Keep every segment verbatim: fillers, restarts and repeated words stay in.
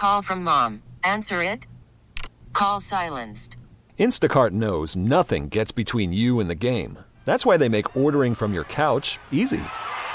Call from mom. Answer it. Call silenced. Instacart knows nothing gets between you and the game. That's why they make ordering from your couch easy.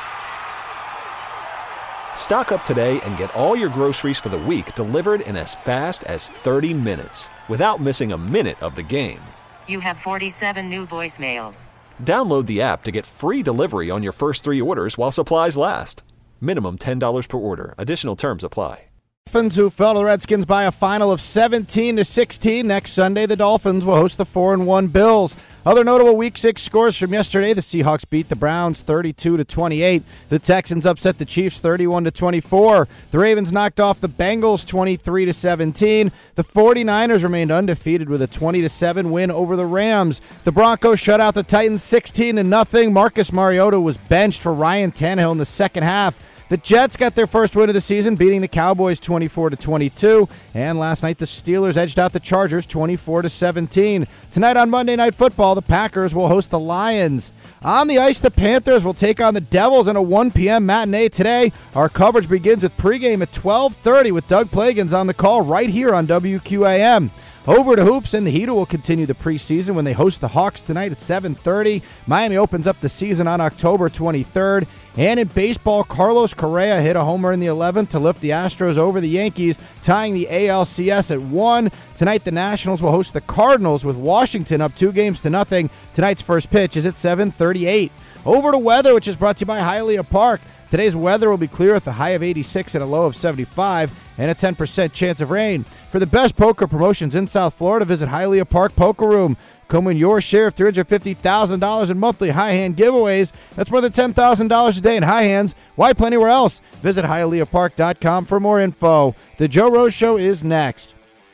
Stock up today and get all your groceries for the week delivered in as fast as thirty minutes without missing a minute of the game. You have forty-seven new voicemails. Download the app to get free delivery on your first three orders while supplies last. Minimum ten dollars per order. Additional terms apply. Dolphins, who fell to the Redskins by a final of seventeen to sixteen. Next Sunday, the Dolphins will host the four and one Bills. Other notable Week six scores from yesterday: the Seahawks beat the Browns thirty-two to twenty-eight. The Texans upset the Chiefs thirty-one to twenty-four. The Ravens knocked off the Bengals twenty-three to seventeen. The 49ers remained undefeated with a twenty to seven win over the Rams. The Broncos shut out the Titans sixteen to nothing. Marcus Mariota was benched for Ryan Tannehill in the second half. The Jets got their first win of the season, beating the Cowboys twenty-four to twenty-two. And last night, the Steelers edged out the Chargers twenty-four to seventeen. Tonight on Monday Night Football, the Packers will host the Lions. On the ice, the Panthers will take on the Devils in a one p.m. matinee today. Our coverage begins with pregame at twelve thirty with Doug Plagans on the call right here on W Q A M. Over to Hoops, and the Heat will continue the preseason when they host the Hawks tonight at seven thirty. Miami opens up the season on October twenty-third. And in baseball, Carlos Correa hit a homer in the eleventh to lift the Astros over the Yankees, tying the A L C S at one. Tonight, the Nationals will host the Cardinals with Washington up two games to nothing. Tonight's first pitch is at seven thirty-eight. Over to weather, which is brought to you by Hialeah Park. Today's weather will be clear with a high of eighty-six and a low of seventy-five and a ten percent chance of rain. For the best poker promotions in South Florida, visit Hialeah Park Poker Room. Come win your share of three hundred fifty thousand dollars in monthly high hand giveaways. That's more than ten thousand dollars a day in high hands. Why play anywhere else? Visit Hialeah Park dot com for more info. The Joe Rose Show is next.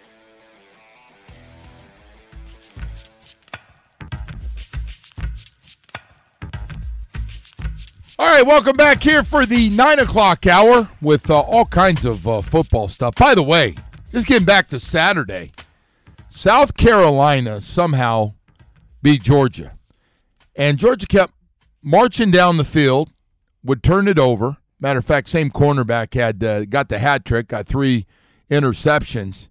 All right, welcome back here for the nine o'clock hour with uh, all kinds of uh, football stuff. By the way, just getting back to Saturday, South Carolina somehow beat Georgia. And Georgia kept marching down the field, would turn it over. Matter of fact, same cornerback had uh, got the hat trick, got three interceptions.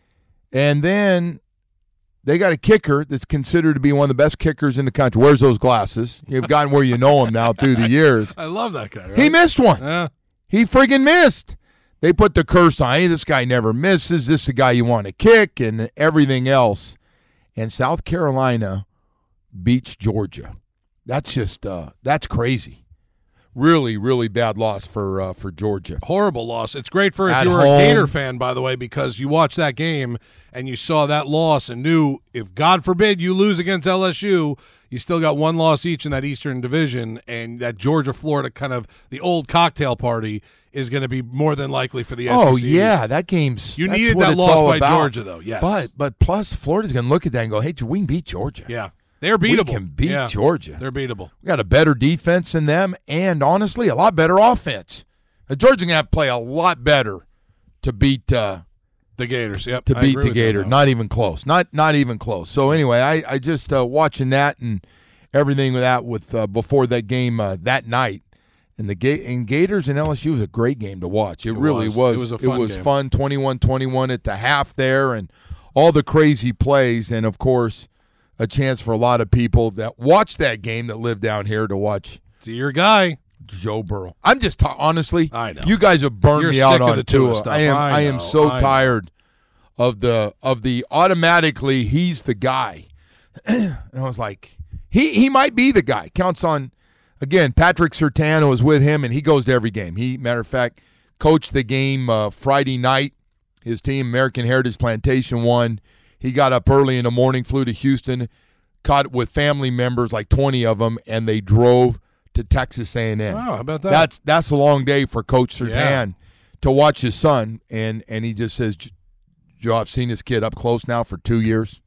And then they got a kicker that's considered to be one of the best kickers in the country. Wears those glasses. You've gotten where you know him now through the years. I love that guy, right? He missed one. Yeah. He friggin' missed. They put the curse on, hey, this guy never misses. This is the guy you want to kick and everything else. And South Carolina beats Georgia. That's just, uh, that's crazy. Really, really bad loss for uh, for Georgia. Horrible loss. It's great for if At you were home. a Gator fan, by the way, because you watched that game and you saw that loss and knew if, God forbid, you lose against L S U, you still got one loss each in that Eastern Division, and that Georgia-Florida kind of the old cocktail party is going to be more than likely for the S E C. Oh, yeah, that game's You that's needed what that it's loss all by about. Georgia, though, yes. But, but plus, Florida's going to look at that and go, hey, we can beat Georgia. Yeah. They're beatable. We can beat yeah, Georgia. They're beatable. We got a better defense than them, and honestly, a lot better offense. Uh, Georgia's going to have to play a lot better to beat uh, the Gators. Yep, to I beat agree the with Gators. that, Not even close. Not not even close. So anyway, I I just uh, watching that and everything with that with uh, before that game uh, that night, and the Ga- and Gators and L S U was a great game to watch. It, It really was. was. It was a fun It was game. fun. twenty-one twenty-one at the half there, and all the crazy plays, and of course, a chance for a lot of people that watched that game that live down here to watch. It's your guy. Joe Burrow. I'm just ta- honestly. I know. You guys have burned You're me out sick of on the Tua Tua. stuff. I am. I I, am know. so I know. tired of the of the automatically he's the guy. And I was like, he he might be the guy. Counts on again. Patrick Surtain was with him, and he goes to every game. He matter of fact coached the game uh, Friday night. His team, American Heritage Plantation, won. He got up early in the morning, flew to Houston, caught with family members, like twenty of them, and they drove to Texas A and M. Wow, how about that? That's that's a long day for Coach Surtain Yeah. to watch his son, and and he just says, Joe, I've seen this kid up close now for two years.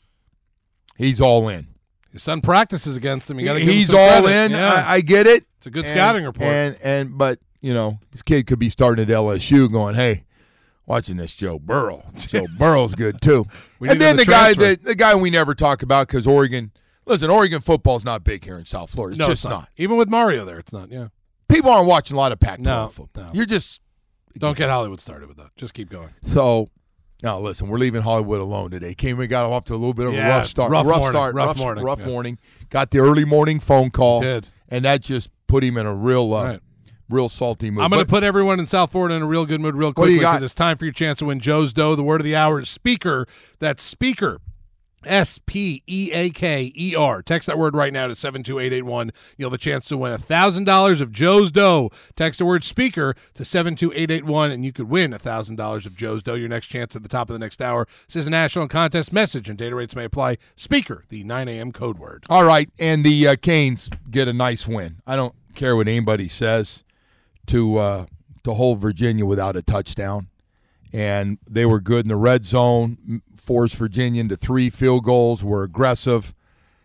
He's all in. His son practices against him. You gotta give him He's some all credit. in. Yeah. I, I get it. It's a good And- scouting report. And and but you know, this kid could be starting at L S U, going, hey. Watching this Joe Burrow. Joe Burrow's good too. We And need then the the guy transfer. that the guy we never talk about because Oregon. Listen, Oregon football's not big here in South Florida. It's no, just it's not. Even with Mario there, it's not. Yeah. People aren't watching a lot of Pac twelve No, football. no. You're just Don't get Hollywood started with that. Just keep going. So, now listen, we're leaving Hollywood alone today. Came and got off to a little bit of Yeah, a rough start. rough rough morning, start. rough rough morning, Rough yeah. morning. Got the early morning phone call. Did. And that just put him in a real, uh, Right. real salty mood. I'm going to But- put everyone in South Florida in a real good mood real What do quickly you got? because it's time for your chance to win Joe's Dough. The word of the hour is speaker. That's speaker. S P E A K E R. Text that word right now to seven two eight eight one. You'll have a chance to win one thousand dollars of Joe's Dough. Text the word speaker to seven two eight eight one, and you could win one thousand dollars of Joe's Dough. Your next chance at the top of the next hour. This is a national contest message, and data rates may apply. Speaker, the nine a.m. code word. All right, and the uh, Canes get a nice win. I don't care what anybody says to uh, to hold Virginia without a touchdown. And they were good in the red zone, forced Virginia into three field goals, were aggressive.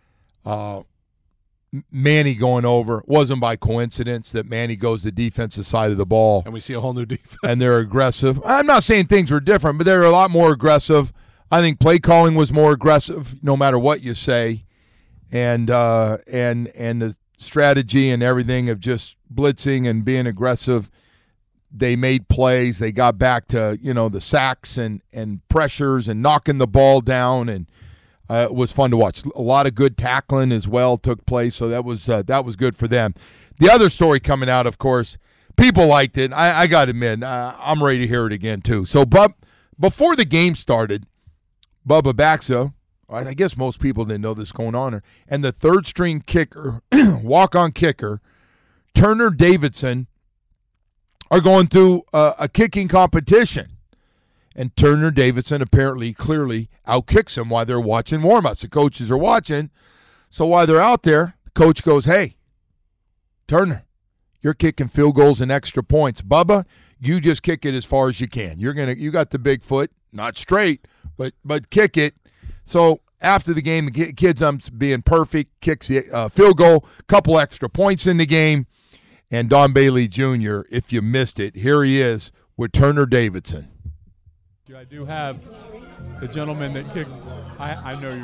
Uh, Manny going over. It wasn't by coincidence that Manny goes the defensive side of the ball. And we see a whole new defense. And they're aggressive. I'm not saying things were different, but they're a lot more aggressive. I think play calling was more aggressive, no matter what you say. And uh, and and the strategy and everything of just blitzing and being aggressive. They made plays. They got back to, you know, the sacks and, and pressures and knocking the ball down, and uh, it was fun to watch. A lot of good tackling as well took place, so that was uh, that was good for them. The other story coming out, of course, people liked it. I, I got to admit, uh, I'm ready to hear it again too. So, Bub, before the game started, Bubba Baxa, I guess most people didn't know this going on, and the third string kicker, walk-on kicker, Turner Davidson, are going through uh, a kicking competition. And Turner Davidson apparently clearly outkicks him while they're watching warm-ups. The coaches are watching. So while they're out there, the coach goes, hey, Turner, you're kicking field goals and extra points. Bubba, you just kick it as far as you can. You're gonna, you got the big foot, not straight, but but kick it. So after the game, the kid's um, being perfect, kicks the uh, field goal, couple extra points in the game. And Don Bailey Junior, if you missed it, here he is with Turner Davidson. I do have the gentleman that kicked. I, I know your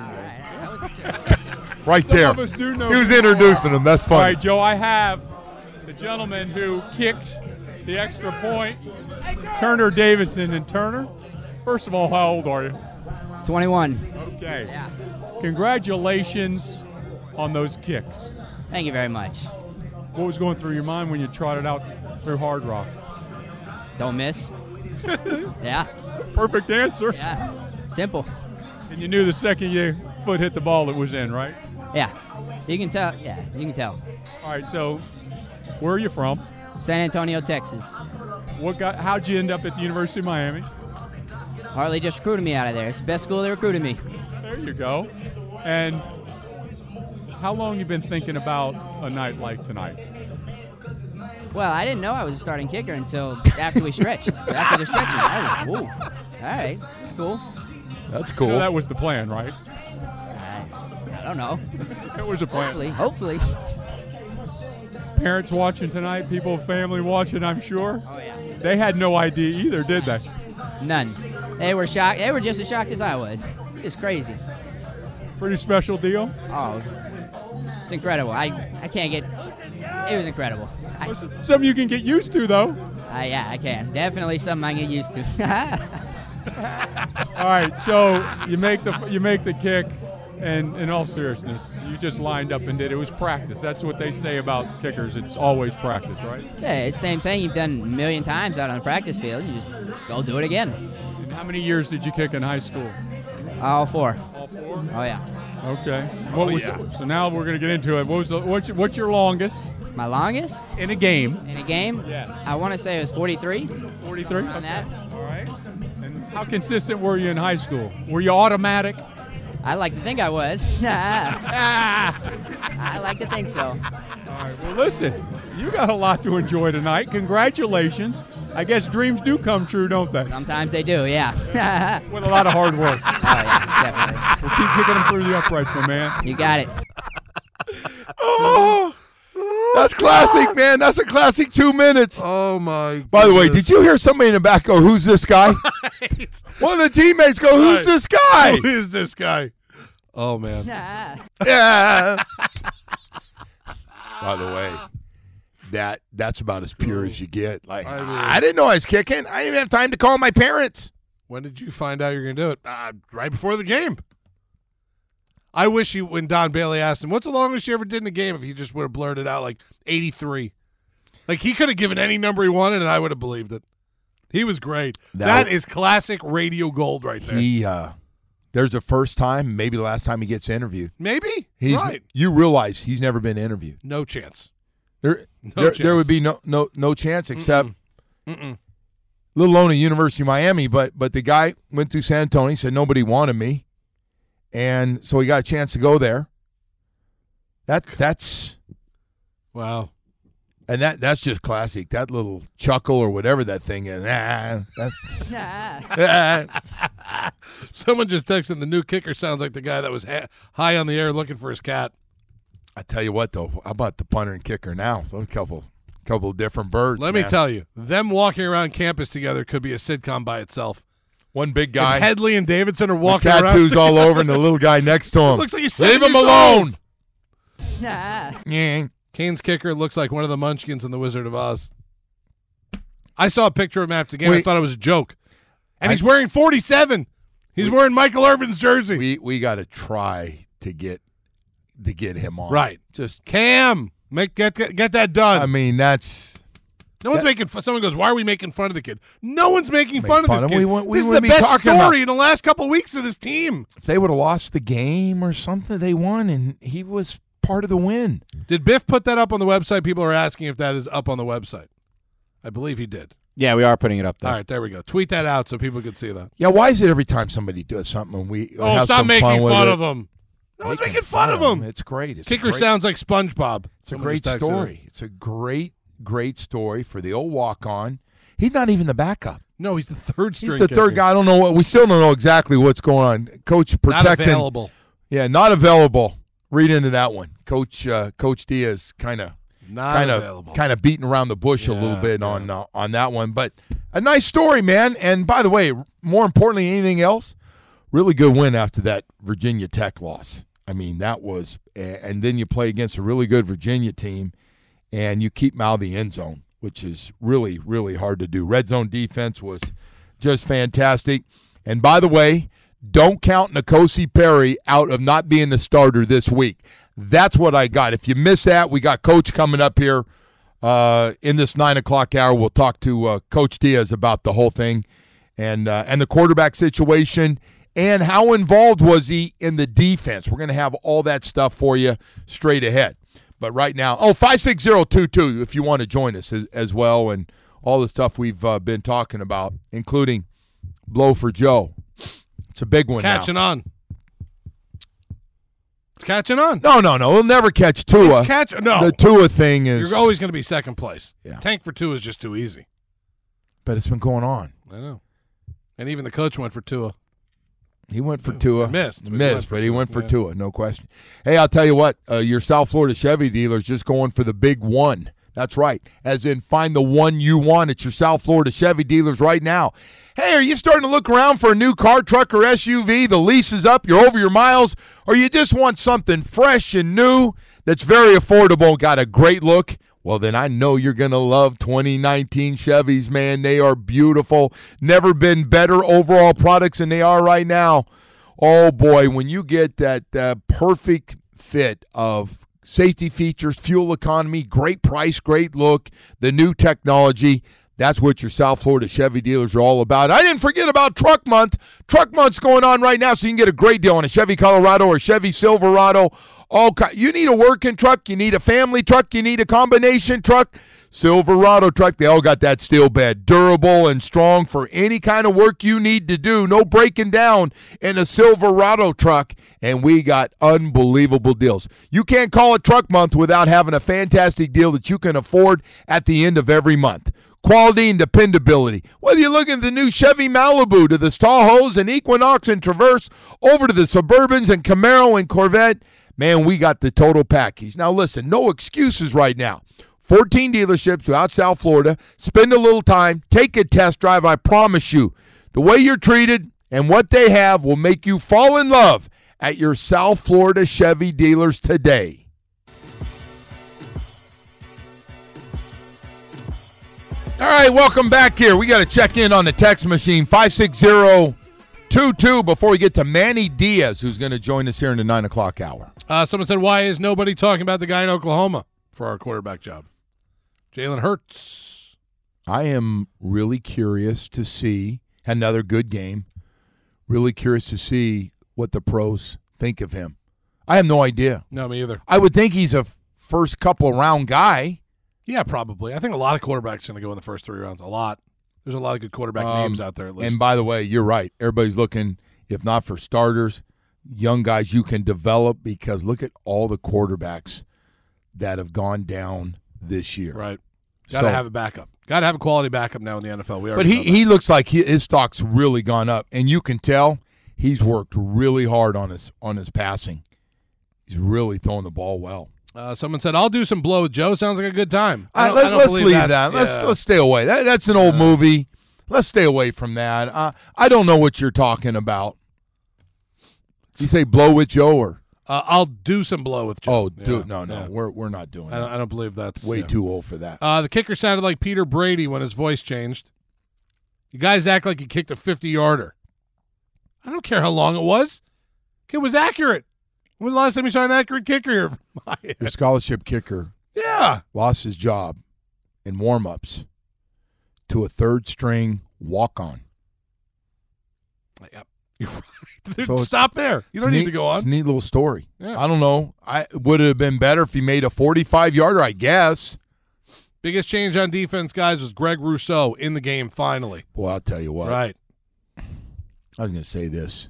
name. Right Some there. of us do know He was who you introducing are. him. That's All funny. right, Joe, I have the gentleman who kicked the extra points, Turner Davidson. And Turner, first of all, how old are you? twenty-one. Okay. Yeah. Congratulations on those kicks. Thank you very much. What was going through your mind when you trotted out through Hard Rock? Don't miss. Yeah. Perfect answer. Yeah. Simple. And you knew the second your foot hit the ball it was in, right? Yeah. You can tell. Yeah, you can tell. All right, so where are you from? San Antonio, Texas. What got? How'd you end up at the University of Miami? Harley just recruited me out of there. It's the best school that recruited me. There you go. And how long you been thinking about a night like tonight? Well, I didn't know I was a starting kicker until after we stretched. After the stretching, I was, whoa. All right, that's cool. That's cool. You know, that was the plan, right? I, I don't know. It was a plan. Hopefully, hopefully. Parents watching tonight, people, family watching, I'm sure. Oh, yeah. They had no idea either, did they? None. They were shocked. They were just as shocked as I was. It's crazy. Pretty special deal. Oh, it's incredible. I, I can't get. It was incredible. I, Something you can get used to, though. Uh, yeah, I can. Definitely something I can get used to. All right, so you make the you make the kick, and in all seriousness, you just lined up and did it. It was practice. That's what they say about kickers. It's always practice, right? Yeah, it's the same thing you've done a million times out on the practice field. You just go do it again. And how many years did you kick in high school? All four. All four? Oh, yeah. Okay. What Oh, was yeah. it? So now we're going to get into it. What was the, what's, your, what's your longest My longest in a game? in a game? Yeah. I want to say it was forty-three forty-three? on that. All right. And how consistent were you in high school? Were you automatic? I like to think I was. I like to think so. All right. Well, listen, you got a lot to enjoy tonight. Congratulations. I guess dreams do come true, don't they? Sometimes they do, yeah. With a lot of hard work. Oh, yeah, definitely. We'll keep kicking them through the uprights, my man. You got it. Oh, that's classic, man. That's a classic two minutes. Oh, my By the way, goodness. did you hear somebody in the back go, who's this guy? One of the teammates go, who's Right. this guy? Who is this guy? Oh, man. Ah. Yeah. By the way, that that's about as pure as you get. Like, I, mean, I didn't know I was kicking. I didn't even have time to call my parents. When did you find out you were going to do it? Uh, right before the game. I wish he, when Don Bailey asked him, what's the longest you ever did in a game, if he just would have blurted out like eighty-three. Like, he could have given any number he wanted, and I would have believed it. He was great. That, that is classic radio gold right there. He, uh, there's the first time, maybe the last time he gets interviewed. Maybe. He's, right. You realize he's never been interviewed. No chance. There, no there, chance. there would be no no no chance except Mm-mm. Mm-mm. let alone at University of Miami. But but the guy went through San Antonio, said nobody wanted me, and so he got a chance to go there. That that's wow, and that that's just classic. That little chuckle or whatever that thing is. Ah, that, ah. Someone just texted the new kicker sounds like the guy that was ha- high on the air looking for his cat. I tell you what, though, how about the punter and kicker now? A couple, couple of different birds. Let man. me tell you, them walking around campus together could be a sitcom by itself. One big guy. If Headley and Davidson are with walking tattoos around. all over, and the little guy next to him. Looks like he's Leave seven him years alone. Nah. Yeah. Kane's kicker looks like one of the Munchkins in The Wizard of Oz. I saw a picture of him after the game. Wait. I thought it was a joke. And I- he's wearing forty-seven. He's We- wearing Michael Irvin's jersey. We we got to try to get to get him on. Right. Just, Cam, make get, get get that done. I mean, that's no one's that- making fun. Someone goes, why are we making fun of the kid? No one's making Make fun of fun this of him. kid. We wouldn't- we this is the wouldn't be best talking story about- in the last couple of weeks of this team. if they would have lost the game or something, they won, and he was part of the win. Did Biff put that up on the website? People are asking if that is up on the website. I believe he did. Yeah, we are putting it up there. All right, there we go. Tweet that out so people can see that. Yeah, why is it every time somebody does something and we Oh, have stop some making fun, with fun it? of him. No one's making fun of him. It's great. It's a Kicker great, sounds like SpongeBob. It's a Someone great just texted story. it. It's a great, great story for the old walk-on. He's not even the backup. No, he's the third string He's the kicker. third guy. I don't know what. We still don't know exactly what's going on. Coach Not protecting. available. Yeah, not available. Read into that one. Coach uh, Coach Diaz kind of Not kind available. of kind of beating around the bush a Yeah, little bit yeah. on uh, on that one, but a nice story, man. And by the way, more importantly, than anything else, really good win after that Virginia Tech loss. I mean, that was, and then you play against a really good Virginia team, and you keep them out of the end zone, which is really, really hard to do. Red zone defense was just fantastic. And by the way, don't count N'Kosi Perry out of not being the starter this week. That's what I got. If you miss that, we got Coach coming up here uh, in this nine o'clock hour. We'll talk to uh, Coach Diaz about the whole thing and uh, and the quarterback situation and how involved was he in the defense. We're going to have all that stuff for you straight ahead. But right now, oh, five six zero two two if you want to join us as, as well, and all the stuff we've uh, been talking about, including Blow for Joe. It's a big one now. Catching on. It's catching on. No, no, no. We'll never catch Tua. It's catch- no. The Tua thing is. You're always going to be second place. Yeah. Tank for two is just too easy. But it's been going on. I know. And even the coach went for Tua. He went for Tua. Missed, but he Missed, went for but he Tua, went for yeah. Tua, no question. Hey, I'll tell you what. Uh, your South Florida Chevy dealer is just going for the big one. That's right. As in, find the one you want at your South Florida Chevy dealers right now. Hey, are you starting to look around for a new car, truck, or S U V? The lease is up, you're over your miles, or you just want something fresh and new that's very affordable, got a great look? Well, then I know you're going to love twenty nineteen Chevys, man. They are beautiful. Never been better overall products than they are right now. Oh, boy, when you get that uh, perfect fit of safety features, fuel economy, great price, great look, the new technology, that's what your South Florida Chevy dealers are all about. I didn't forget about Truck Month. Truck Month's going on right now, so you can get a great deal on a Chevy Colorado or Chevy Silverado. All ki- you need a working truck, you need a family truck, you need a combination truck. Silverado truck, they all got that steel bed, durable and strong for any kind of work you need to do. No breaking down in a Silverado truck, and we got unbelievable deals. You can't call it Truck Month without having a fantastic deal that you can afford at the end of every month. Quality and dependability. Whether you're looking at the new Chevy Malibu to the Tahoes and Equinox and Traverse, over to the Suburbans and Camaro and Corvette, man, we got the total package. Now listen, no excuses right now. fourteen dealerships throughout South Florida. Spend a little time. Take a test drive. I promise you, the way you're treated and what they have will make you fall in love at your South Florida Chevy dealers today. All right, welcome back here. We got to check in on the text machine, five six zero two two, before we get to Manny Diaz, who's going to join us here in the nine o'clock hour. Uh, someone said, why is nobody talking about the guy in Oklahoma for our quarterback job? Jalen Hurts. I am really curious to see, another good game, really curious to see what the pros think of him. I have no idea. No, me either. I would think he's a first couple round guy. Yeah, probably. I think a lot of quarterbacks going to go in the first three rounds. A lot. There's a lot of good quarterback Um, names out there. At least. And by the way, you're right. Everybody's looking, if not for starters, young guys you can develop, because look at all the quarterbacks that have gone down this year. Right. Got to So- have a backup. Got to have a quality backup now in the N F L. We But already he, know that. he looks like he, his stock's really gone up, and you can tell he's worked really hard on his on his passing. He's really throwing the ball well. Uh, someone said, "I'll do some blow with Joe." Sounds like a good time. I All don't- right, I don't let, us believe leave that's- that. Let's yeah. let's stay away. That, that's an old movie. Let's stay away from that. Uh, I don't know what you're talking about. You say blow with Joe or? Uh, I'll do some blow with Joe. Oh, do Yeah, no, no. yeah. We're we're not doing I don't, that. I don't believe that's Way yeah. too old for that. Uh, the kicker sounded like Peter Brady when his voice changed. You guys act like he kicked a fifty-yarder. I don't care how long it was. Kid was accurate. When was the last time you saw an accurate kicker here? Your scholarship kicker Yeah. lost his job in warm-ups to a third-string walk-on. Yep. You're right. Dude, So it's- stop there. You don't It's need neat- to go It's a on. neat little story. Yeah. I don't know. I would it have been better if he made a forty-five-yarder, I guess. Biggest change on defense, guys, was Greg Rousseau in the game finally. Boy, I'll tell you what. Right. I was going to say this.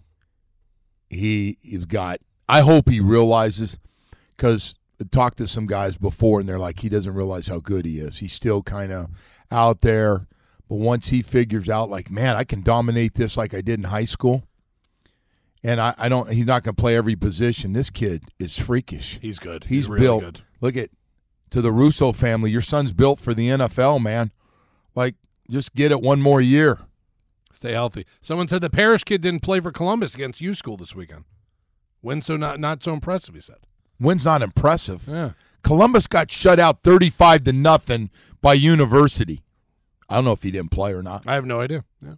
He, he's got – I hope he realizes, because I talked to some guys before, and they're like, he doesn't realize how good he is. He's still kind of out there. But once he figures out, like, man, I can dominate this like I did in high school, and I, I don't – he's not going to play every position. This kid is freakish. He's good. He's, really built. good. Look at to the Russo family. Your son's built for the N F L, man. Like, just get it one more year. Stay healthy. Someone said the Parrish kid didn't play for Columbus against U School this weekend. Win so not not so impressive, he said. Win's not impressive. Yeah. Columbus got shut out thirty-five to nothing by University. I don't know if he didn't play or not. I have no idea. Yeah.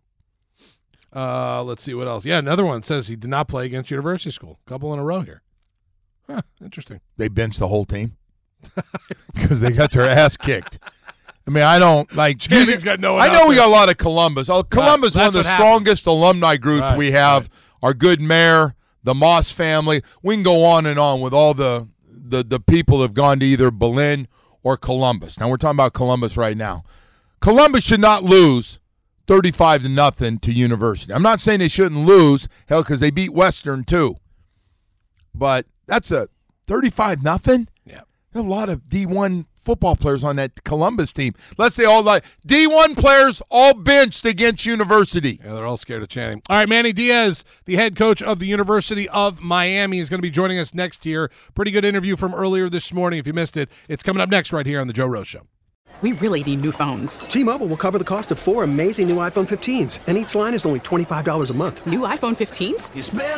Uh, let's see what else. Yeah, another one says he did not play against University School. Couple in a row here. Huh, interesting. They benched the whole team because they got their ass kicked. I mean, I don't like. Janning's got no one I out know we there. got a lot of Columbus. Oh, Columbus, Right, one of the that's what happens. strongest alumni groups Right, we have. right. Our good mayor, the Moss family. We can go on and on with all the the the people that have gone to either Berlin or Columbus. Now we're talking about Columbus right now. Columbus should not lose thirty-five to nothing to University. I'm not saying they shouldn't lose, hell, because they beat Western too. But that's a thirty-five nothing. Yeah. There's a lot of D one football players on that Columbus team. Let's say all like D one players all benched against University. Yeah, they're all scared of Channing. All right, Manny Diaz, the head coach of the University of Miami, is going to be joining us next year. Pretty good interview from earlier this morning. If you missed it, it's coming up next right here on the Joe Rose Show. We really need new phones. T-Mobile will cover the cost of four amazing new iPhone fifteens, and each line is only twenty-five dollars a month. New iPhone fifteens?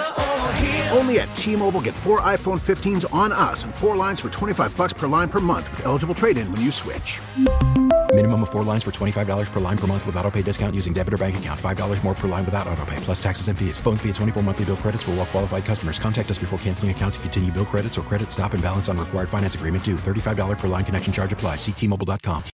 Only at T-Mobile, get four iPhone fifteens on us and four lines for twenty-five bucks per line per month with eligible trade-in when you switch. Minimum of four lines for twenty-five dollars per line per month with autopay discount using debit or bank account. five dollars more per line without autopay, plus taxes and fees. Phone fee at twenty-four monthly bill credits for well-qualified customers. Contact us before canceling account to continue bill credits or credit stop and balance on required finance agreement due. thirty-five dollars per line connection charge applies. See T Mobile dot com.